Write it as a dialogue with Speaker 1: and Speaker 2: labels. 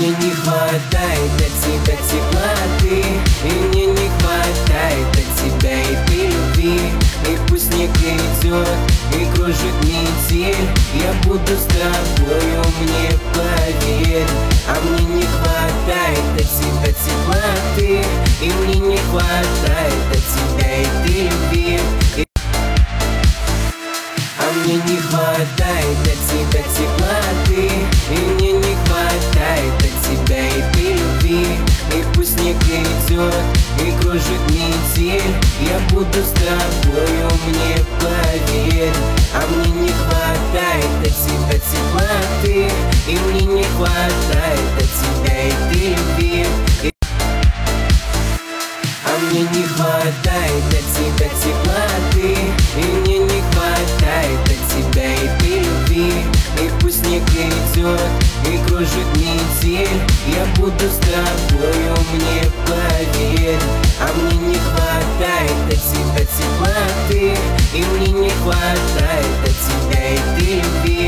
Speaker 1: мне не хватает от тебя теплоты, и мне не хватает от тебя и ты любви. И пусть снег идет и кружит метель, я буду с тобою, мне поверь. А мне не хватает от тебя теплоты, и мне не хватает от тебя и ты любви. А мне не хватает от тебя теплоты, и мне не хватает от тебя и ты любви. И пусть снег идет и кружит метель, я буду с тобою, мне поверь. А мне не хватает от тебя теплоты, и мне не хватает от тебя и ты любви. А мне не хватает от тебя теплоты, и мне не хватает от тебя и ты любви. И пусть снег идет и кружит метель, я буду с тобою, мне поверь. А мне не хватает от тебя теплоты, и мне не хватает от тебя и ты любви.